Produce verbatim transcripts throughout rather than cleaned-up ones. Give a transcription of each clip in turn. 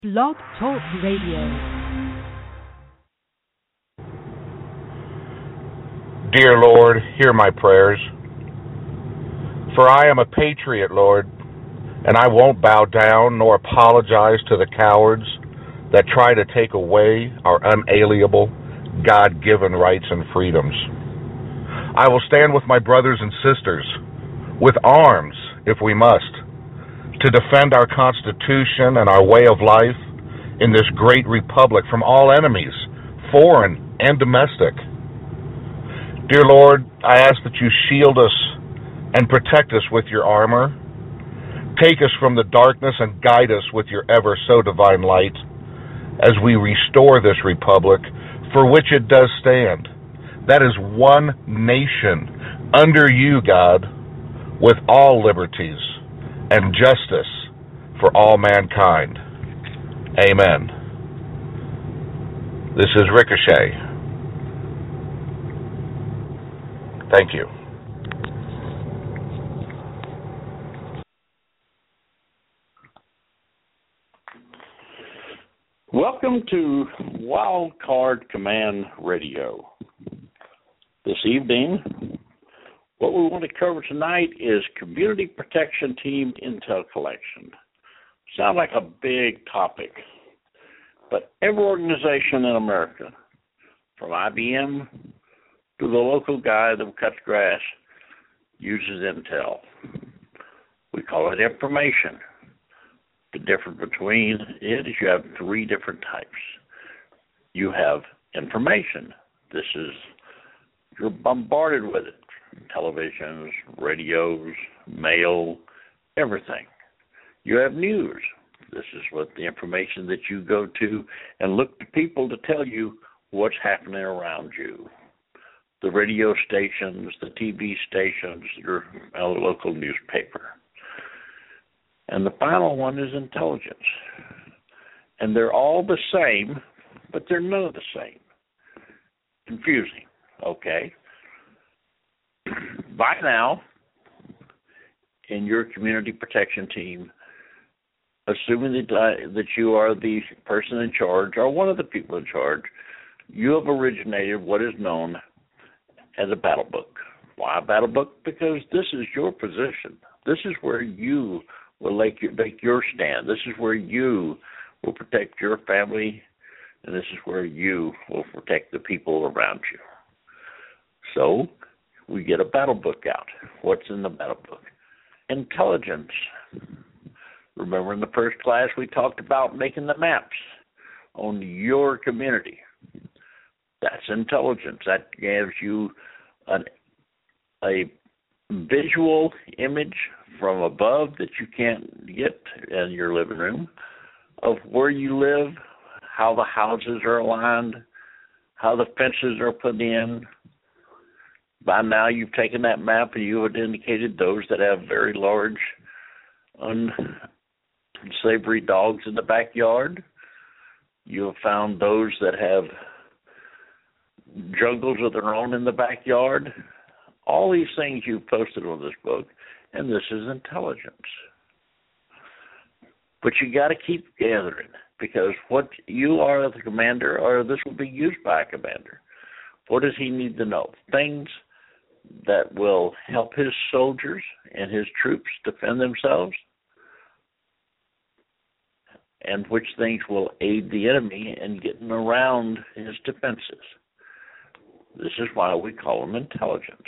Blog Talk Radio. Dear Lord, hear my prayers. For I am a patriot, Lord, and I won't bow down nor apologize to the cowards that try to take away our unalienable, God-given rights and freedoms. I will stand with my brothers and sisters, with arms, if we must, to defend our Constitution and our way of life in this great republic from all enemies, foreign and domestic. Dear Lord, I ask that you shield us and protect us with your armor. Take us from the darkness and guide us with your ever so divine light as we restore this republic for which it does stand. That is one nation under you, God, with all liberties and justice for all mankind. Amen. This is Ricochet. Thank you. Welcome to Wildcard Command Radio. This evening, what we want to cover tonight is Community Protection Team Intel Collection. Sounds like a big topic, but every organization in America, from I B M to the local guy that cuts grass, uses Intel. We call it information. The difference between it is you have three different types. You have information. This is, you're bombarded with it. Televisions, radios, mail, everything. You have news. This is what the information that you go to and look to people to tell you what's happening around you. The radio stations, the T V stations, your local newspaper. And the final one is intelligence. And they're all the same, but they're none of the same. Confusing, okay? By now, in your community protection team, assuming that, uh, that you are the person in charge or one of the people in charge, you have originated what is known as a battle book. Why a battle book? Because this is your position. This is where you will make your, make your stand. This is where you will protect your family, and this is where you will protect the people around you. So we get a battle book out. What's in the battle book? Intelligence. Remember in the first class we talked about making the maps on your community. That's intelligence. That gives you an, a visual image from above that you can't get in your living room of where you live, how the houses are aligned, how the fences are put in. By now you've taken that map and you have indicated those that have very large unsavory dogs in the backyard. You have found those that have jungles of their own in the backyard. All these things you've posted on this book, and this is intelligence. But you got to keep gathering, because what you are as a commander, or this will be used by a commander, what does he need to know? Things that will help his soldiers and his troops defend themselves, and which things will aid the enemy in getting around his defenses. This is why we call them intelligence.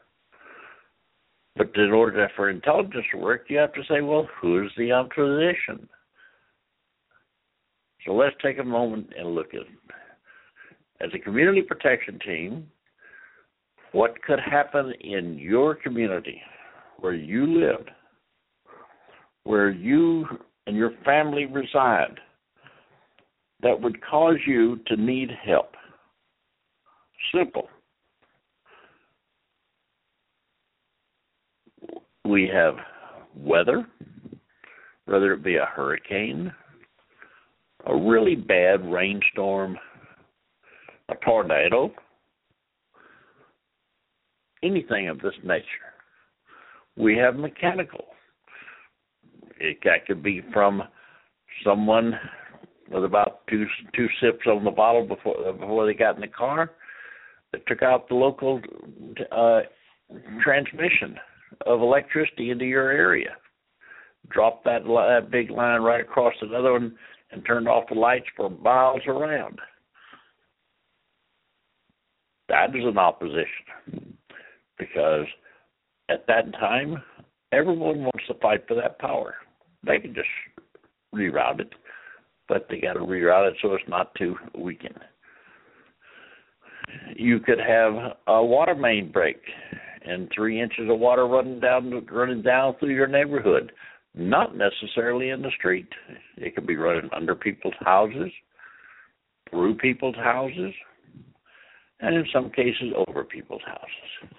But in order for intelligence to work, you have to say, well, who's the opposition? So let's take a moment and look at it. As a community protection team, what could happen in your community where you live, where you and your family reside, that would cause you to need help? Simple. We have weather, whether it be a hurricane, a really bad rainstorm, a tornado, anything of this nature. We have mechanical. It, that could be from someone with about two two sips on the bottle before before they got in the car. They took out the local uh, transmission of electricity into your area, dropped that, that big line right across another one, and turned off the lights for miles around. That is an opposition, because at that time, everyone wants to fight for that power. They can just reroute it, but they got to reroute it so it's not too weakened. You could have a water main break and three inches of water running down running down through your neighborhood, not necessarily in the street. It could be running under people's houses, through people's houses, and in some cases over people's houses.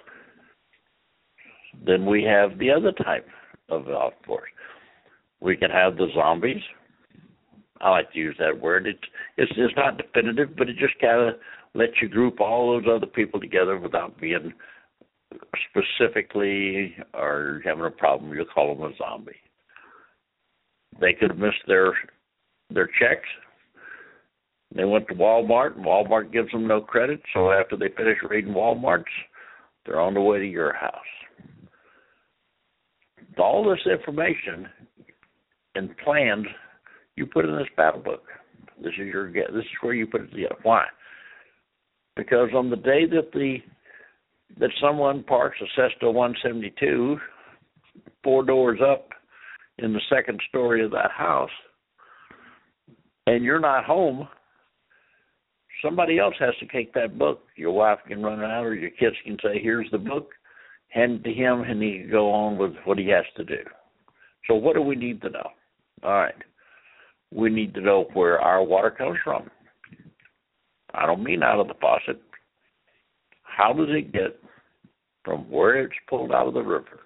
Then we have the other type of outforce. We can have the zombies. I like to use that word. It's it's, it's not definitive, but it just kind of lets you group all those other people together without being specifically or having a problem. You'll call them a zombie. They could have missed their their checks. They went to Walmart, and Walmart gives them no credit. So after they finish raiding Walmarts, they're on the way to your house. All this information and plans you put in this battle book. This is your this is where you put it together. Why? Because on the day that the that someone parks a Cessna one seventy-two four doors up in the second story of that house, and you're not home, somebody else has to take that book. Your wife can run out, or your kids can say, "Here's the book," hand it to him, and he can go on with what he has to do. So what do we need to know? All right. We need to know where our water comes from. I don't mean out of the faucet. How does it get from where it's pulled out of the river,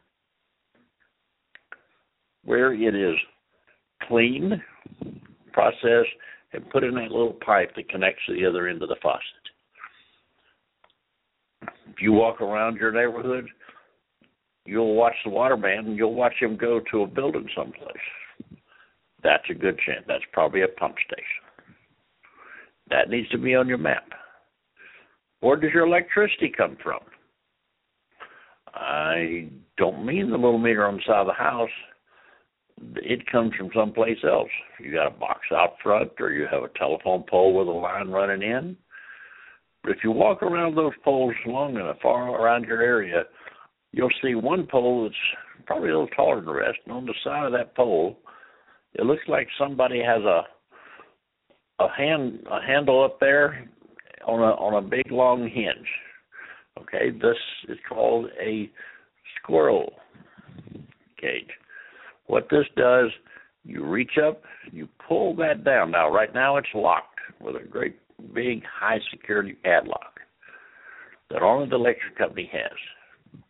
where it is cleaned, processed, and put in that little pipe that connects to the other end of the faucet? If you walk around your neighborhood, you'll watch the water man, and you'll watch him go to a building someplace. That's a good chance. That's probably a pump station. That needs to be on your map. Where does your electricity come from? I don't mean the little meter on the side of the house. It comes from someplace else. You got a box out front, or you have a telephone pole with a line running in. But if you walk around those poles long enough, far around your area, you'll see one pole that's probably a little taller than the rest, and on the side of that pole, it looks like somebody has a a hand a handle up there on a on a big long hinge. Okay, this is called a squirrel cage. What this does, you reach up, you pull that down. Now, right now it's locked with a great big high security padlock that only the electric company has.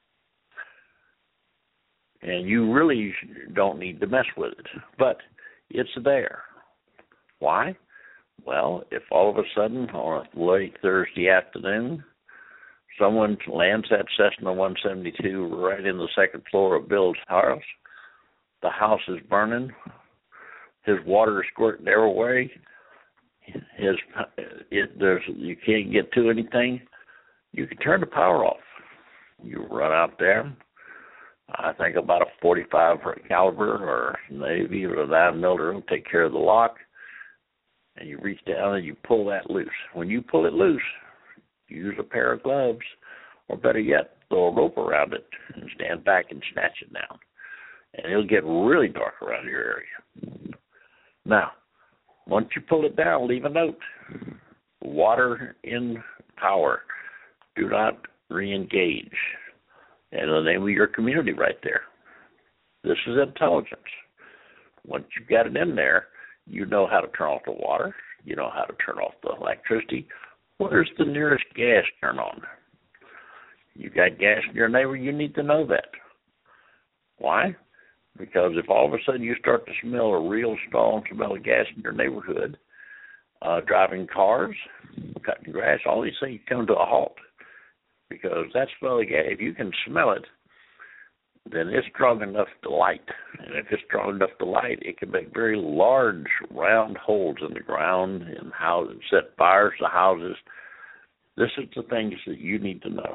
And you really don't need to mess with it, but it's there. Why? Well, if all of a sudden on a late Thursday afternoon, someone lands that Cessna one seventy-two right in the second floor of Bill's house, the house is burning, his water is squirting everywhere, his it, there's you can't get to anything, you can turn the power off. You run out there. I think about a forty-five caliber or maybe or a nine millimeter will take care of the lock, and you reach down and you pull that loose. When you pull it loose, use a pair of gloves, or better yet, throw a rope around it and stand back and snatch it down. And it'll get really dark around your area. Now, once you pull it down, leave a note. Water in power. Do not re-engage. And the name of your community right there. This is intelligence. Once you've got it in there, you know how to turn off the water. You know how to turn off the electricity. Where's the nearest gas turn on? You got gas in your neighbor, you need to know that. Why? Because if all of a sudden you start to smell a real strong smell of gas in your neighborhood, uh, driving cars, cutting grass, all these things come to a halt. Because that smell of gas, if you can smell it, then it's strong enough to light. And if it's strong enough to light, it can make very large, round holes in the ground and houses, set fires to houses. This is the things that you need to know.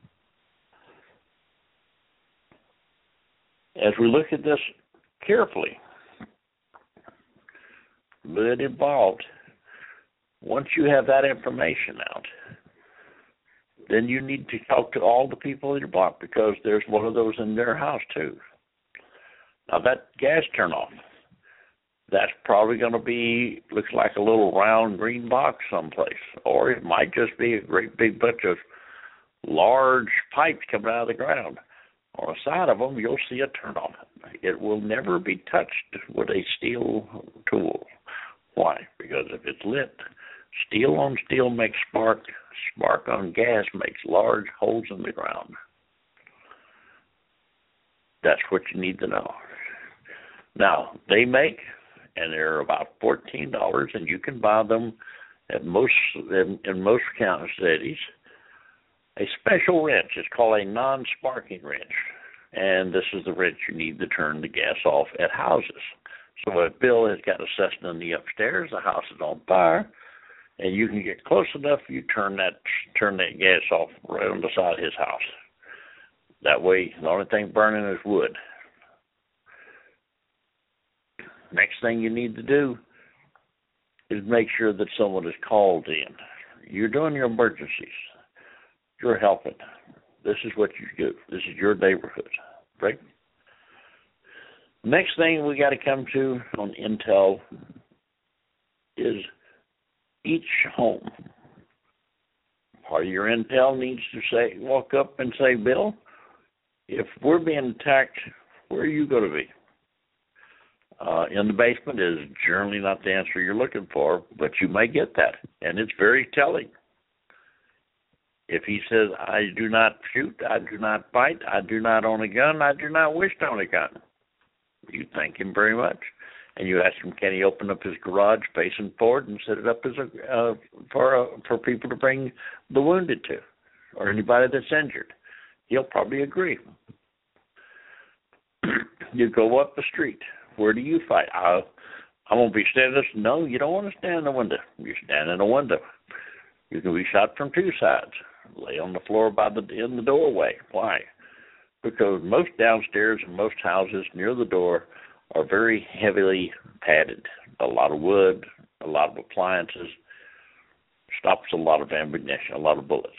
As we look at this carefully, but involved, once you have that information out, then you need to talk to all the people in your block, because there's one of those in their house too. Now that gas turnoff, that's probably going to be, looks like a little round green box someplace, or it might just be a great big bunch of large pipes coming out of the ground. On the side of them, you'll see a turnoff. It will never be touched with a steel tool. Why? Because if it's lit, steel on steel makes spark. Spark on gas makes large holes in the ground. That's what you need to know. Now, they make, and they're about fourteen dollars, and you can buy them at most in, in most county cities. A special wrench. It's called a non-sparking wrench, and this is the wrench you need to turn the gas off at houses. So if Bill has got a Cessna in the upstairs, the house is on fire, and you can get close enough, you turn that turn that gas off right on the side of his house. That way, the only thing burning is wood. Next thing you need to do is make sure that someone is called in. You're doing your emergencies. You're helping. This is what you do. This is your neighborhood, right? Next thing we got to come to on intel is each home. Part of your intel needs to say, walk up and say, Bill, if we're being attacked, where are you going to be? Uh, in the basement is generally not the answer you're looking for, but you may get that, and it's very telling. If he says, I do not shoot, I do not fight, I do not own a gun, I do not wish to own a gun, you thank him very much. And you ask him, can he open up his garage facing forward and set it up as a uh, for uh, for people to bring the wounded to, or anybody that's injured? He'll probably agree. You go up the street. Where do you fight? I, I'm going to be standing. No, you don't want to stand in the window. You stand in the window. You can be shot from two sides. Lay on the floor by the in the doorway. Why? Because most downstairs and most houses near the door are very heavily padded. A lot of wood, a lot of appliances, stops a lot of ammunition, a lot of bullets.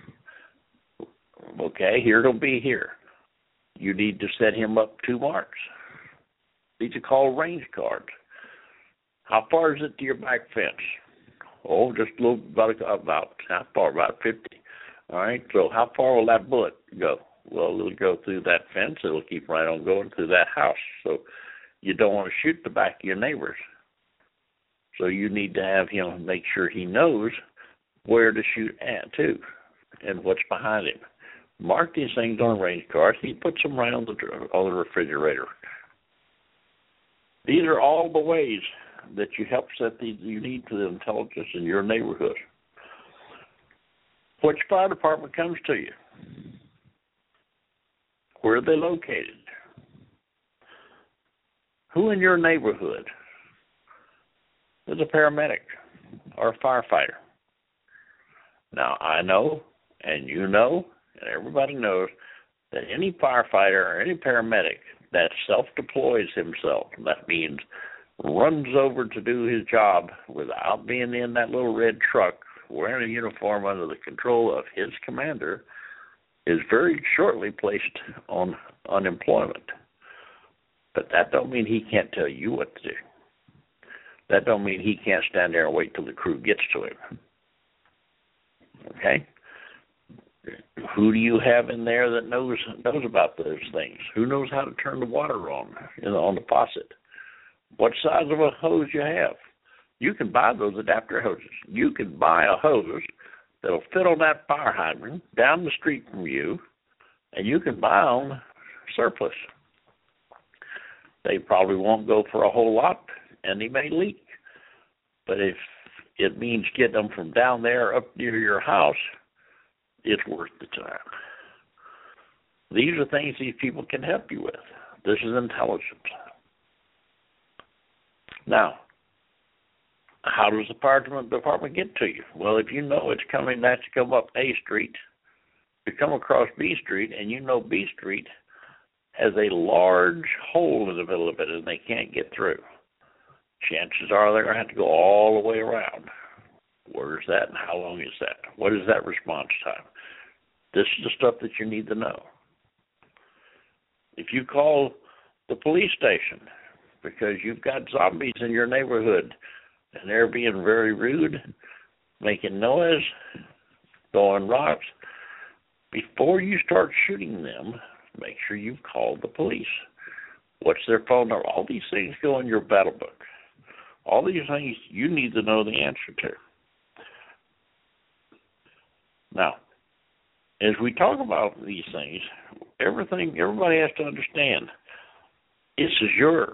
Okay, here it'll be here. You need to set him up two marks. These are called range cards. How far is it to your back fence? Oh, just a little, about, about how far? About fifty. All right, so how far will that bullet go? Well, it'll go through that fence. It'll keep right on going through that house. So you don't want to shoot the back of your neighbors. So you need to have him make sure he knows where to shoot at, too, and what's behind him. Mark these things on range cards. He puts them right on the, on the refrigerator. These are all the ways that you help set the you need for the intelligence in your neighborhood. Which fire department comes to you? Where are they located? Who in your neighborhood is a paramedic or a firefighter? Now, I know, and you know, and everybody knows that any firefighter or any paramedic that self-deploys himself, that means runs over to do his job without being in that little red truck, wearing a uniform under the control of his commander, is very shortly placed on unemployment. But that don't mean he can't tell you what to do. That don't mean he can't stand there and wait till the crew gets to him. Okay? Who do you have in there that knows knows about those things? Who knows how to turn the water on, you know, on the faucet? What size of a hose you have? You can buy those adapter hoses. You can buy a hose that'll fit on that fire hydrant down the street from you, and you can buy them surplus. They probably won't go for a whole lot, and they may leak. But if it means getting them from down there up near your house, it's worth the time. These are things these people can help you with. This is intelligence. Now, how does the fire department get to you? Well, if you know it's coming, that's to come up A Street, you come across B Street, and you know B Street has a large hole in the middle of it and they can't get through. Chances are they're going to have to go all the way around. Where's that and how long is that? What is that response time? This is the stuff that you need to know. If you call the police station because you've got zombies in your neighborhood and they're being very rude, making noise, throwing rocks, before you start shooting them, make sure you've called the police. What's their phone number? All these things go in your battle book. All these things you need to know the answer to. Now, as we talk about these things, everything, everybody has to understand, this is yours.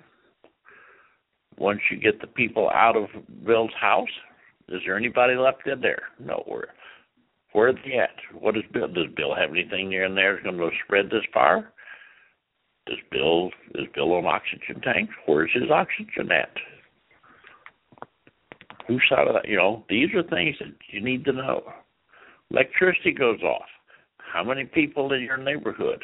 Once you get the people out of Bill's house, is there anybody left in there? No. Where, where are they at? What does Bill, does Bill have anything there in there that's going to spread this fire? Does Bill, is Bill on oxygen tanks? Where's his oxygen at? Whose side of that? You know, these are things that you need to know. Electricity goes off. How many people in your neighborhood?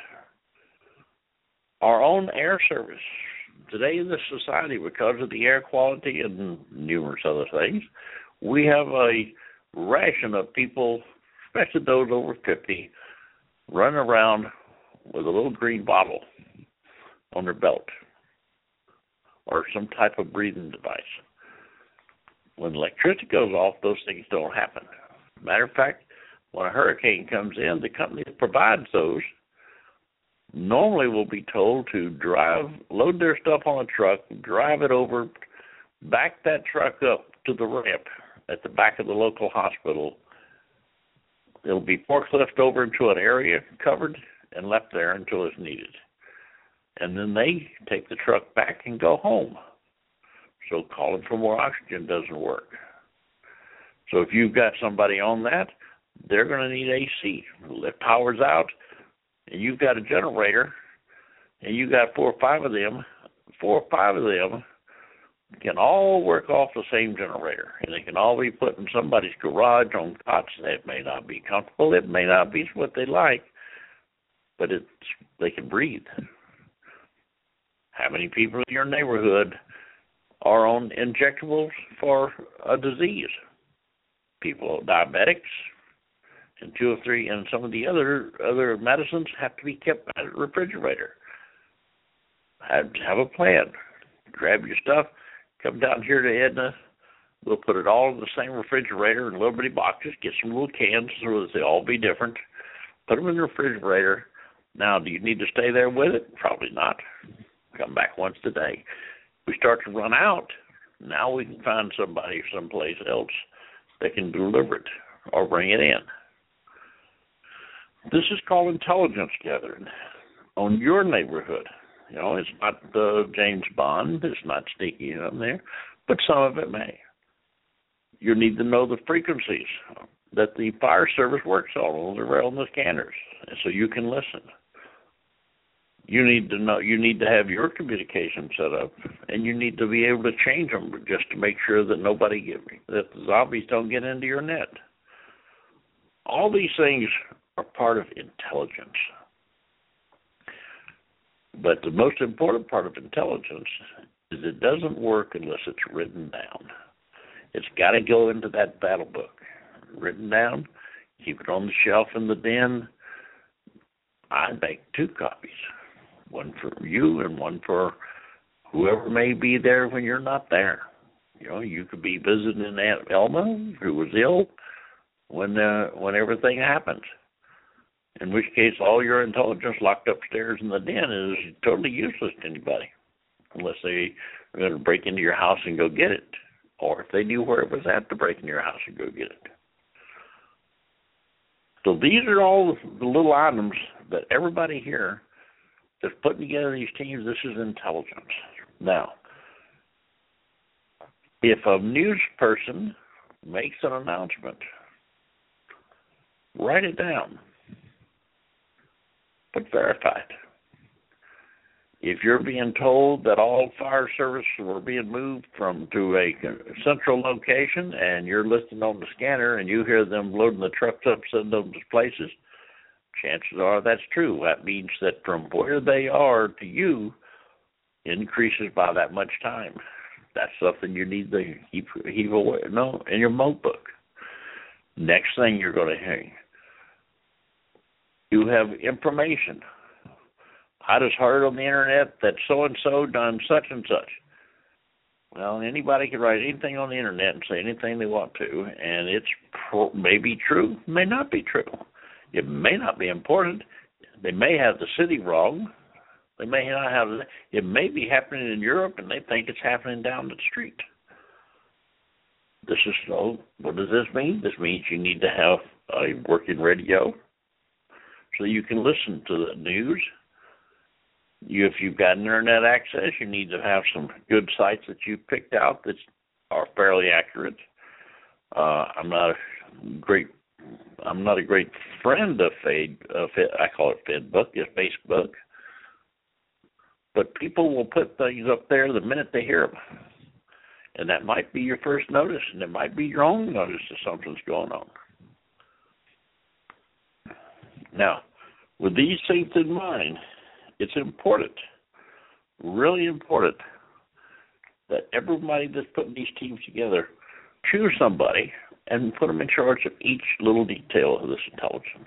Our own air service. Today in this society, because of the air quality and numerous other things, we have a ration of people, especially those over fifty, running around with a little green bottle on their belt or some type of breathing device. When electricity goes off, those things don't happen. Matter of fact, when a hurricane comes in, the company that provides those normally will be told to drive, load their stuff on a truck, drive it over, back that truck up to the ramp at the back of the local hospital. It'll be forklift over into an area covered and left there until it's needed. And then they take the truck back and go home. So calling for more oxygen doesn't work. So if you've got somebody on that, they're going to need A C. If power's out and you've got a generator and you've got four or five of them, four or five of them can all work off the same generator. And they can all be put in somebody's garage on cots. It may not be comfortable. It may not be what they like, but it's, they can breathe. How many people in your neighborhood are on injectables for a disease? People, diabetics, and two or three, and some of the other other medicines have to be kept in a refrigerator. Have, have a plan. Grab your stuff, come down here to Edna. We'll put it all in the same refrigerator in little bitty boxes. Get some little cans so that they all be different. Put them in the refrigerator. Now, do you need to stay there with it? Probably not. Come back once a day. We start to run out, now we can find somebody someplace else that can deliver it or bring it in. This is called intelligence gathering on your neighborhood. You know, it's not uh, James Bond, it's not sneaky in there, but some of it may. You need to know the frequencies that the fire service works on, on the scanners, so you can listen. You need to know. You need to have your communication set up, and you need to be able to change them just to make sure that nobody get that the zombies don't get into your net. All these things are part of intelligence, but the most important part of intelligence is it doesn't work unless it's written down. It's got to go into that battle book, written down. Keep it on the shelf in the den. I make two copies. One for you and one for whoever may be there when you're not there. You know, you could be visiting Aunt Elma, who was ill, when uh, when everything happened. In which case, all your intelligence locked upstairs in the den is totally useless to anybody, unless they are going to break into your house and go get it, or if they knew where it was at to break into your house and go get it. So these are all the little items that everybody here that's putting together these teams. This is intelligence. Now, if a news person makes an announcement, write it down. but verify it. If you're being told that all fire services were being moved from to a central location and you're listening on the scanner and you hear them loading the trucks up, sending them to places, chances are that's true. That means that from where they are to you increases by that much time. That's something you need to keep, keep aware, no, in your notebook. Next thing you're going to hear, you have information. I just heard on the internet that so-and-so done such and such. Well, anybody can write anything on the internet and say anything they want to, and it's pro- maybe true, may not be true. It may not be important. They may have the city wrong. They may not have it. It may be happening in Europe, and they think it's happening down the street. This is so. What does this mean? This means you need to have a working radio so you can listen to the news. You, if you've got internet access, you need to have some good sites that you've picked out that are fairly accurate. Uh, I'm not a great, I'm not a great friend of Fade. Uh, I call it FedBook. It's Facebook. But people will put things up there the minute they hear them, and that might be your first notice, and it might be your own notice that something's going on. Now, with these things in mind, it's important, really important, that everybody that's putting these teams together choose somebody and put them in charge of each little detail of this intelligence.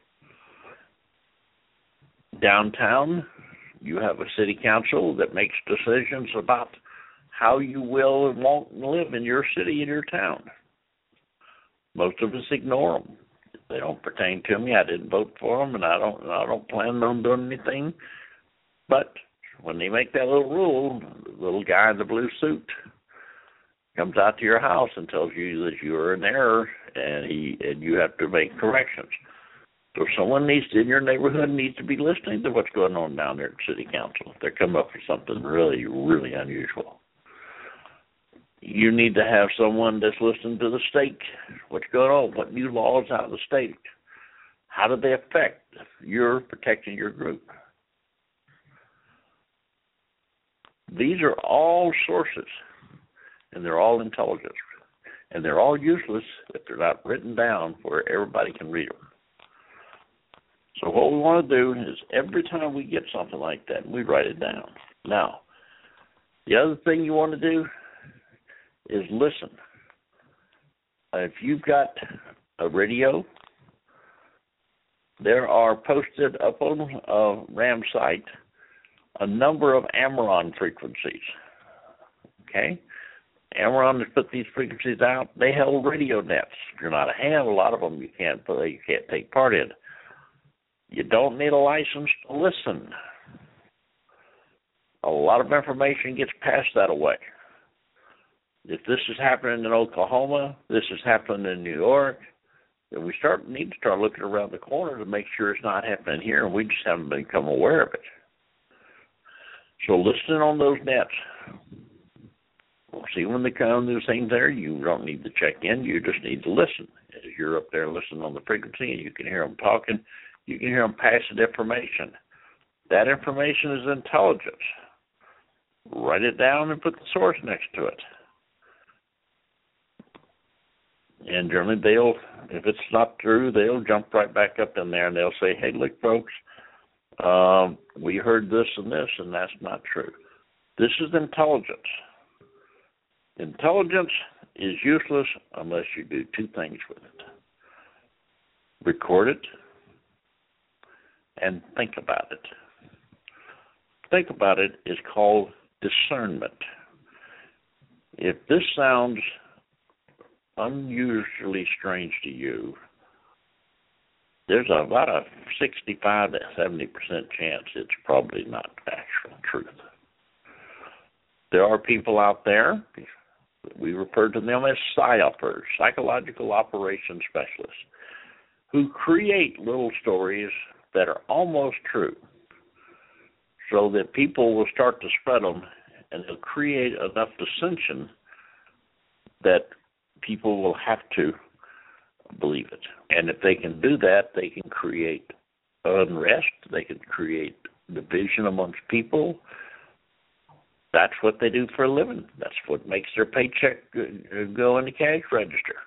Downtown, you have a city council that makes decisions about how you will and won't live in your city and your town. Most of us ignore them. They don't pertain to me. I didn't vote for them, and I don't. I don't plan on doing anything. But when they make that little rule, the little guy in the blue suit comes out to your house and tells you that you are in error, and he and you have to make corrections. So someone needs to, in your neighborhood needs to be listening to what's going on down there at city council. If they're coming up with something really, really unusual. You need to have someone that's listening to the state. What's going on? What new laws out of the state? How do they affect your protecting your group? These are all sources, and they're all intelligence, and they're all useless if they're not written down where everybody can read them. So what we want to do is every time we get something like that, we write it down. Now, the other thing you want to do is listen. If you've got a radio, there are posted up on uh, RAM site a number of Amaron frequencies. Okay? Amaron has put these frequencies out. They hold radio nets. If you're not a ham, a lot of them you can't play, you can't take part in. You don't need a license to listen. A lot of information gets passed that way. If this is happening in Oklahoma, this is happening in New York, then we start need to start looking around the corner to make sure it's not happening here, and we just haven't become aware of it. So listening on those nets. We'll see when they come, the same there. You don't need to check in. You just need to listen. As you're up there listening on the frequency, and you can hear them talking, you can hear them passing information. That information is intelligence. Write it down and put the source next to it. And generally, they'll, if it's not true, they'll jump right back up in there and they'll say, hey, look, folks, um, we heard this and this, and that's not true. This is intelligence. Intelligence is useless unless you do two things with it. Record it and think about it. Think about it is called discernment. If this sounds unusually strange to you, there's about a sixty-five to seventy percent chance it's probably not actual truth. There are people out there, we refer to them as PSYOPers, psychological operations specialists, who create little stories that are almost true so that people will start to spread them, and they'll create enough dissension that people will have to believe it. And if they can do that, they can create unrest. They can create division amongst people. That's what they do for a living. That's what makes their paycheck go in the cash register.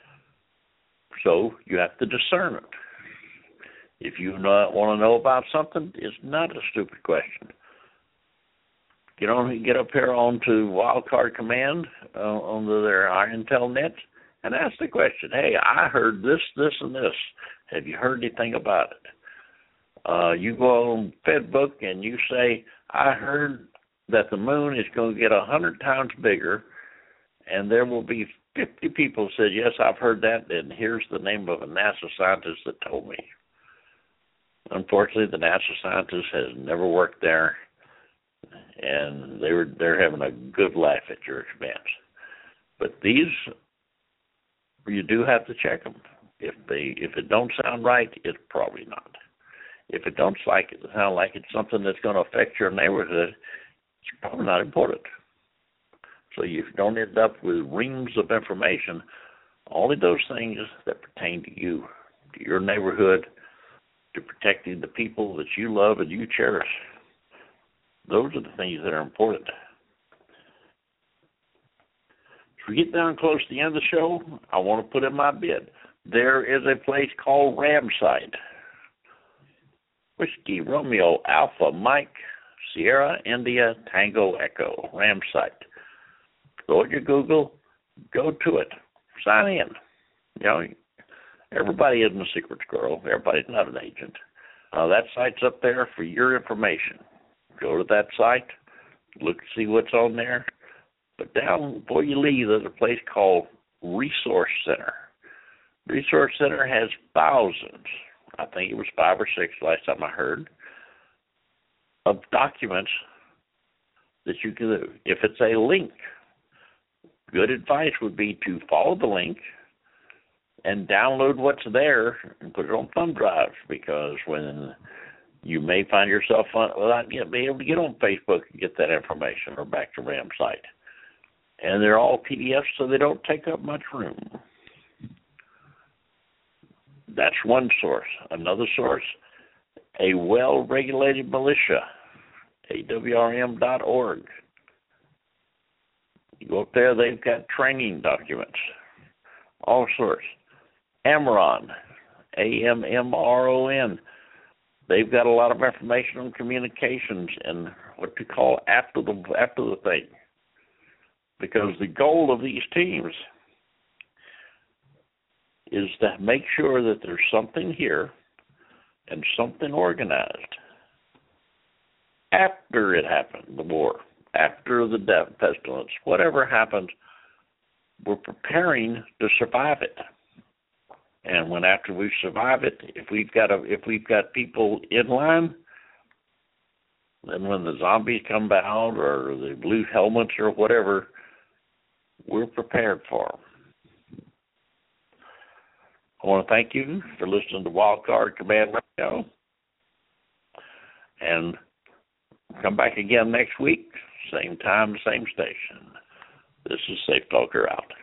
So you have to discern it. If you not want to know about something, it's not a stupid question. Get on, get up here onto Wildcard Command uh, on their Intel net and ask the question, hey, I heard this, this, and this. Have you heard anything about it? Uh, you go on FedBook and you say, I heard that the moon is going to get one hundred times bigger, and there will be fifty people said, yes, I've heard that, and here's the name of a NASA scientist that told me. Unfortunately, the NASA scientist has never worked there, and they were, they're having a good laugh at your expense. But these, you do have to check them. If they, if it don't sound right, it's probably not. If it don't like it sound like it's something that's going to affect your neighborhood, it's probably not important. So you don't end up with reams of information. Only those things that pertain to you, to your neighborhood, to protecting the people that you love and you cherish. Those are the things that are important. As we get down close to the end of the show, I want to put in my bid. There is a place called Ramsite. Whiskey, Romeo, Alpha, Mike, Sierra, India, Tango, Echo, Ramsite. Go to your Google, go to it, sign in. You know, everybody isn't a secret squirrel. Everybody's not an agent. Uh, that site's up there for your information. Go to that site, look, see what's on there. But down before you leave, there's a place called Resource Center. Resource Center has thousands, I think it was five or six last time I heard, of documents that you can do. If it's a link, good advice would be to follow the link and download what's there and put it on thumb drives, because when you may find yourself on, without being able to get on Facebook and get that information, or back to Ram's site. And they're all P D Fs, so they don't take up much room. That's one source. Another source, a well-regulated militia, A W R M dot org. You go up there, they've got training documents, all sorts. Amron, A M M R O N. They've got a lot of information on communications and what to call after the after the thing. Because the goal of these teams is to make sure that there's something here and something organized after it happened, the war, after the death, pestilence, whatever happened, we're preparing to survive it. And when after we survive it, if we've got a, if we've got people in line, then when the zombies come out or the blue helmets or whatever, we're prepared for them. I want to thank you for listening to Wildcard Command Radio. And come back again next week, same time, same station. This is Safe Talker out.